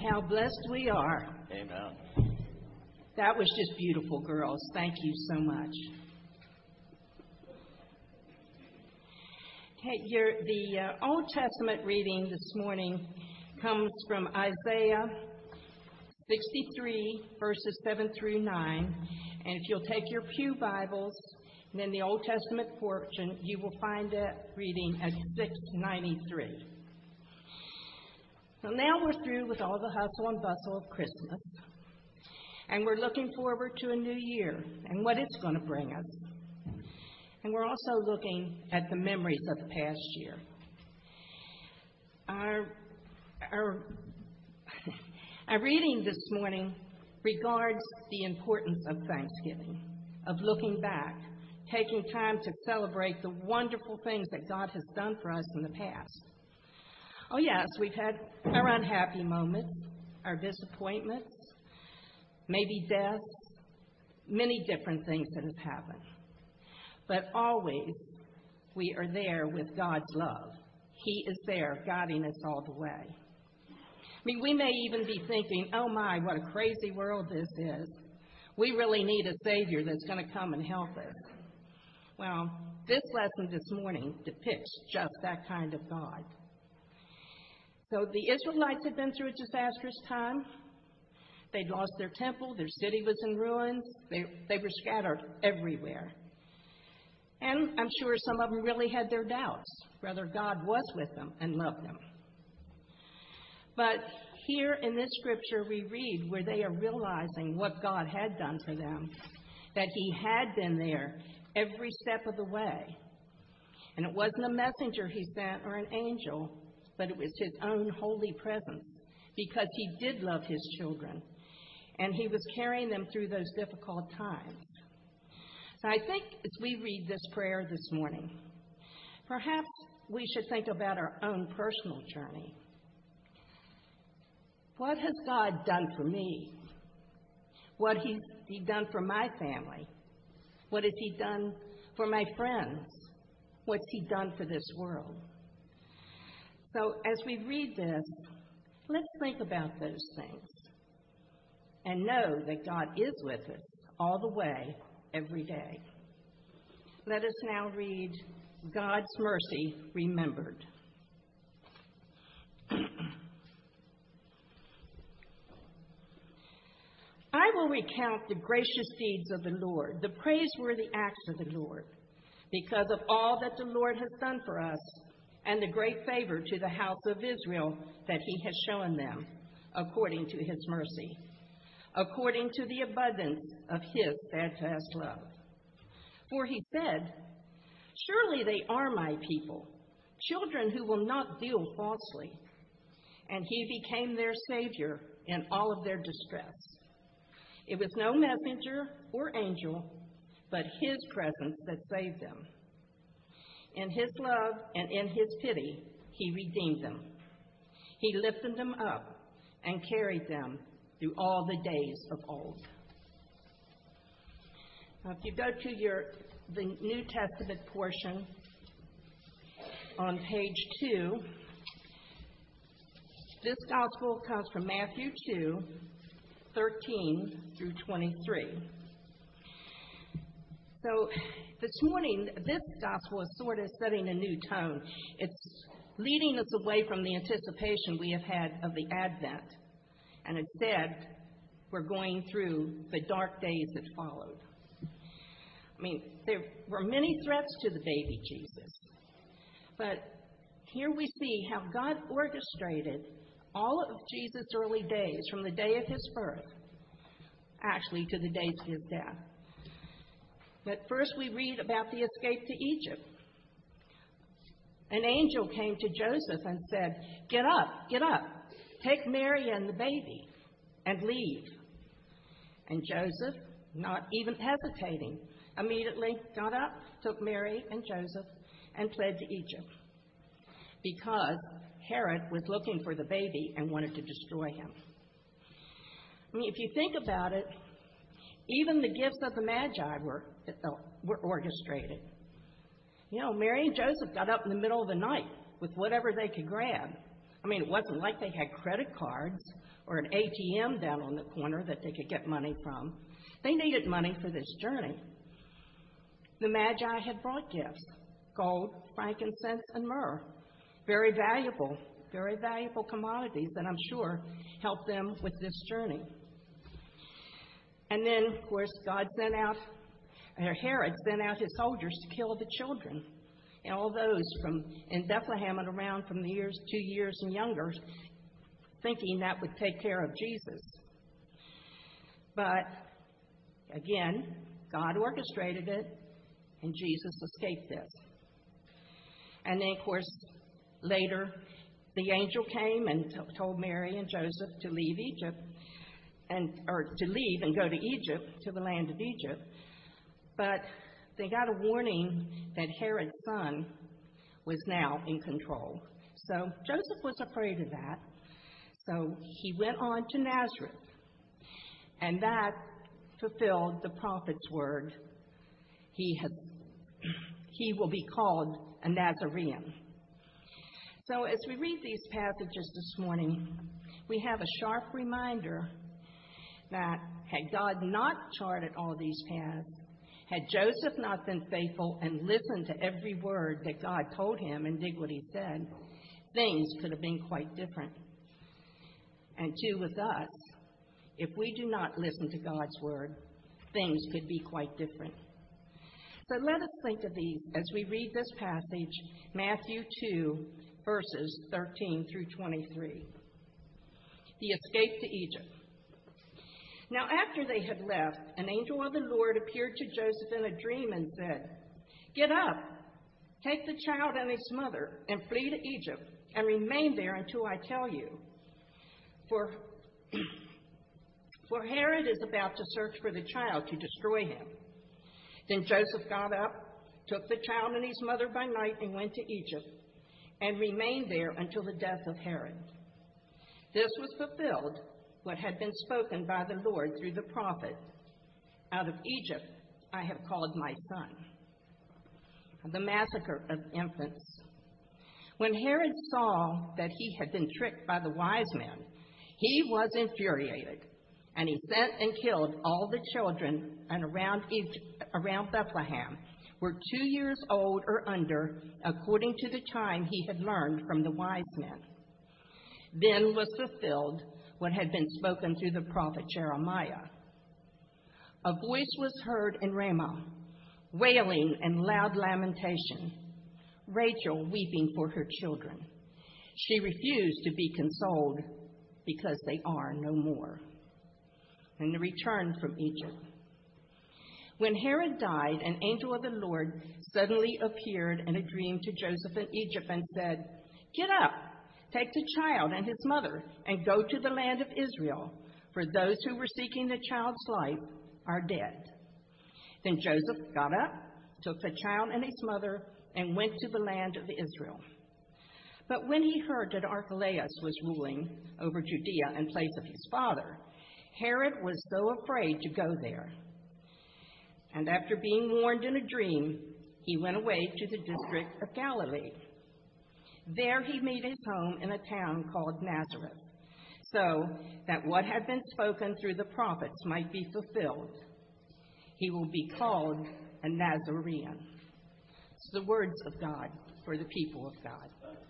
how blessed we are. Amen. That was just beautiful, girls. Thank you so much. Okay, the Old Testament reading this morning comes from Isaiah 63, verses 7 through 9. And if you'll take your pew Bibles and in the Old Testament portion, you will find that reading at 693. So now we're through with all the hustle and bustle of Christmas. And we're looking forward to a new year and what it's going to bring us. And we're also looking at the memories of the past year. Our reading this morning regards the importance of Thanksgiving, of looking back, taking time to celebrate the wonderful things that God has done for us in the past. Oh, yes, we've had our unhappy moments, our disappointments, maybe deaths, many different things that have happened. But always we are there with God's love. He is there guiding us all the way. I mean, we may even be thinking, oh my, what a crazy world this is. We really need a Savior that's going to come and help us. Well, this lesson this morning depicts just that kind of God. So the Israelites had been through a disastrous time. They'd lost their temple. Their city was in ruins. They were scattered everywhere. And I'm sure some of them really had their doubts whether God was with them and loved them. But here in this scripture we read where they are realizing what God had done for them, that He had been there every step of the way. And it wasn't a messenger He sent or an angel, but it was His own holy presence, because He did love His children, and He was carrying them through those difficult times. So I think as we read this prayer this morning, perhaps we should think about our own personal journey. What has God done for me? What has He done for my family? What has He done for my friends? What's He done for this world? So as we read this, let's think about those things and know that God is with us all the way, every day. Let us now read God's mercy remembered. I will recount the gracious deeds of the Lord, the praiseworthy acts of the Lord, because of all that the Lord has done for us, and the great favor to the house of Israel that He has shown them, according to His mercy, according to the abundance of His steadfast love. For He said, surely they are my people, children who will not deal falsely. And He became their Savior in all of their distress. It was no messenger or angel, but His presence that saved them. In His love and in His pity, He redeemed them. He lifted them up and carried them through all the days of old. Now, if you go to the New Testament portion on page 2, this gospel comes from Matthew 2, 13 through 23. So this morning, this gospel is sort of setting a new tone. It's leading us away from the anticipation we have had of the Advent. And instead, we're going through the dark days that followed. I mean, there were many threats to the baby Jesus. But here we see how God orchestrated all of Jesus' early days, from the day of His birth, actually to the days of His death. But first we read about the escape to Egypt. An angel came to Joseph and said, get up, take Mary and the baby and leave. And Joseph, not even hesitating, immediately got up, took Mary and Joseph, and fled to Egypt, because Herod was looking for the baby and wanted to destroy him. I mean, if you think about it, even the gifts of the Magi were orchestrated. You know, Mary and Joseph got up in the middle of the night with whatever they could grab I mean, it wasn't like they had credit cards or an ATM down on the corner that they could get money from. They needed money for this journey. The Magi had brought gifts, gold, frankincense, and myrrh, very valuable commodities that I'm sure helped them with this journey. And then, of course, Herod sent out his soldiers to kill the children, and all those from in Bethlehem and around from the years 2 years and younger, thinking that would take care of Jesus. But again, God orchestrated it, and Jesus escaped this. And then, of course, later, the angel came and told Mary and Joseph to leave Egypt, or to leave and go to Egypt, to the land of Egypt. But they got a warning that Herod's son was now in control. So Joseph was afraid of that. So he went on to Nazareth, and that fulfilled the prophet's word. He will be called a Nazarene. So as we read these passages this morning, we have a sharp reminder that had God not charted all these paths, had Joseph not been faithful and listened to every word that God told him and did what he said, things could have been quite different. And too with us, if we do not listen to God's word, things could be quite different. So let us think of these as we read this passage, Matthew 2, verses 13 through 23. The escape to Egypt. Now, after they had left, an angel of the Lord appeared to Joseph in a dream and said, "Get up, take the child and his mother, and flee to Egypt, and remain there until I tell you. For Herod is about to search for the child to destroy him." Then Joseph got up, took the child and his mother by night, and went to Egypt, and remained there until the death of Herod. This was fulfilled, what had been spoken by the Lord through the prophet, "Out of Egypt I have called my son." The massacre of infants. When Herod saw that he had been tricked by the wise men, he was infuriated, and he sent and killed all the children and around Bethlehem were 2 years old or under, according to the time he had learned from the wise men. Then was fulfilled what had been spoken through the prophet Jeremiah. A voice was heard in Ramah, wailing and loud lamentation, Rachel weeping for her children. She refused to be consoled because they are no more. And the return from Egypt. When Herod died, an angel of the Lord suddenly appeared in a dream to Joseph in Egypt and said, "Get up, take the child and his mother, and go to the land of Israel, for those who were seeking the child's life are dead." Then Joseph got up, took the child and his mother, and went to the land of Israel. But when he heard that Archelaus was ruling over Judea in place of his father, Herod was so afraid to go there. And after being warned in a dream, he went away to the district of Galilee. There he made his home in a town called Nazareth, so that what had been spoken through the prophets might be fulfilled. He will be called a Nazarene. It's the words of God for the people of God.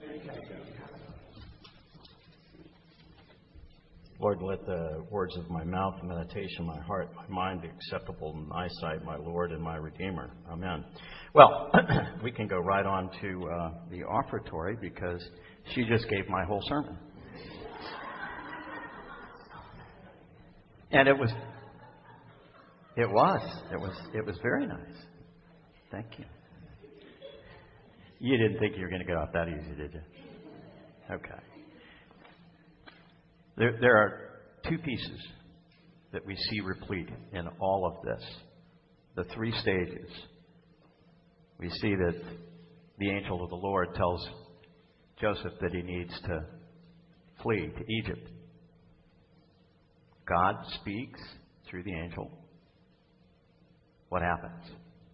Lord, let the words of my mouth, the meditation of my heart, my mind be acceptable in thy sight, my Lord and my Redeemer. Amen. Well, we can go right on to the offertory because she just gave my whole sermon. And it was very nice. Thank you. You didn't think you were going to get off that easy, did you? Okay. There are two pieces that we see replete in all of this. The three stages. We see that the angel of the Lord tells Joseph that he needs to flee to Egypt. God speaks through the angel. What happens?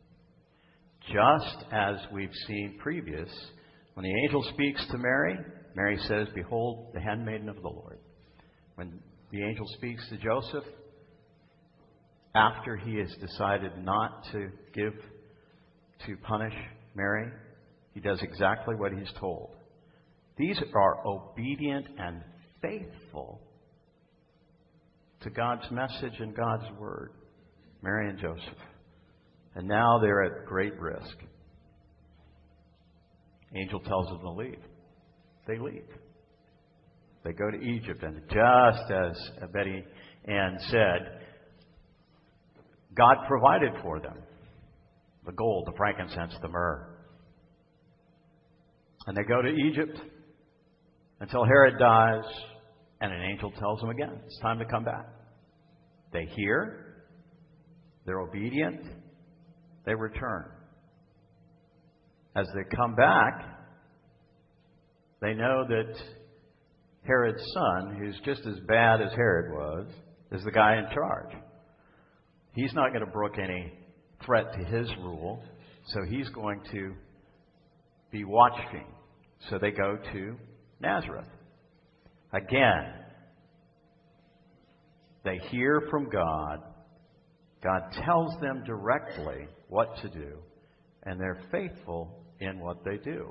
Just as we've seen previous, when the angel speaks to Mary, Mary says, "Behold, the handmaiden of the Lord." When the angel speaks to Joseph, after he has decided not to punish Mary, he does exactly what he's told. These are obedient and faithful to God's message and God's word, Mary and Joseph. And now they're at great risk. Angel tells them to leave. They leave. They go to Egypt, and just as Betty Ann said, God provided for them the gold, the frankincense, the myrrh. And they go to Egypt until Herod dies, and an angel tells them again, it's time to come back. They hear, they're obedient, they return. As they come back, they know that Herod's son, who's just as bad as Herod was, is the guy in charge. He's not going to brook any threat to his rule, so he's going to be watching. So they go to Nazareth. Again, they hear from God. God tells them directly what to do, and they're faithful in what they do.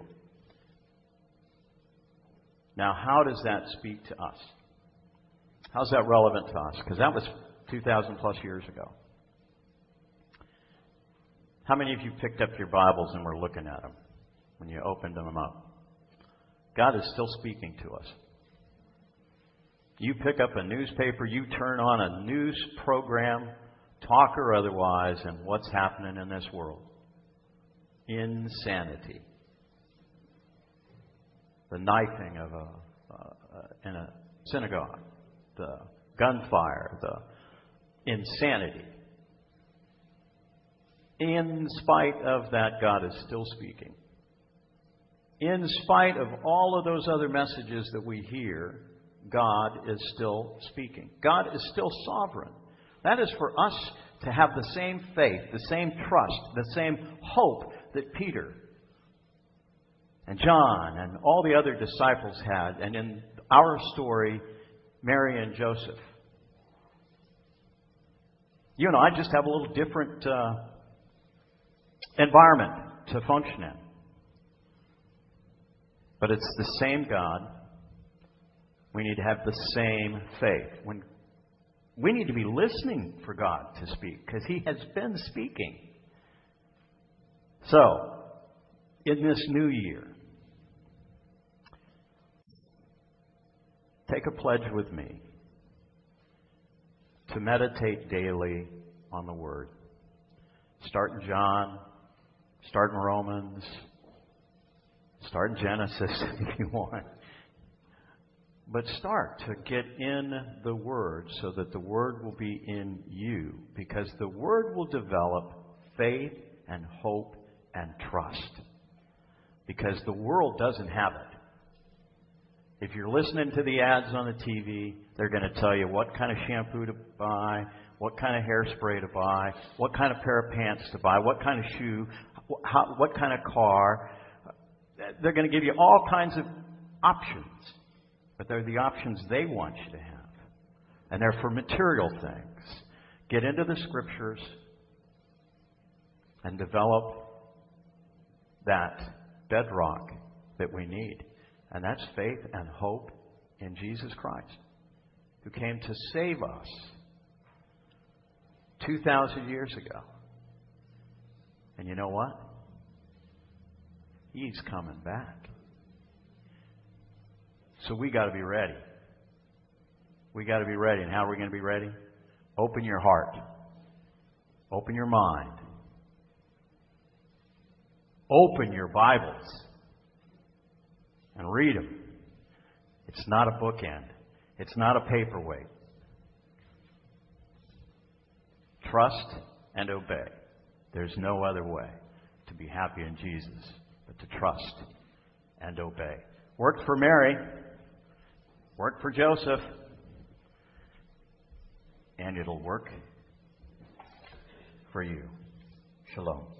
Now, how does that speak to us? How's that relevant to us? Because that was 2,000 plus years ago. How many of you picked up your Bibles and were looking at them when you opened them up? God is still speaking to us. You pick up a newspaper, you turn on a news program, talk or otherwise, and what's happening in this world? Insanity. The knifing of in a synagogue, the gunfire, the insanity. In spite of that, God is still speaking. In spite of all of those other messages that we hear, God is still speaking. God is still sovereign. That is for us to have the same faith, the same trust, the same hope that Peter and John and all the other disciples had, and in our story, Mary and Joseph. You and I just have a little different environment to function in. But it's the same God. We need to have the same faith. We need to be listening for God to speak, because He has been speaking. So, in this new year, take a pledge with me to meditate daily on the Word. Start in John, start in Romans, start in Genesis if you want. But start to get in the Word so that the Word will be in you, because the Word will develop faith and hope and trust. Because the world doesn't have it. If you're listening to the ads on the TV, they're going to tell you what kind of shampoo to buy, what kind of hairspray to buy, what kind of pair of pants to buy, what kind of shoe, what kind of car. They're going to give you all kinds of options. But they're the options they want you to have. And they're for material things. Get into the Scriptures and develop that bedrock that we need. And that's faith and hope in Jesus Christ, who came to save us 2,000 years ago. And you know what? He's coming back. So we got to be ready. We got to be ready. And how are we going to be ready? Open your heart. Open your mind. Open your Bibles and read them. It's not a bookend. It's not a paperweight. Trust and obey. There's no other way to be happy in Jesus but to trust and obey. Worked for Mary. Worked for Joseph. And it'll work for you. Shalom.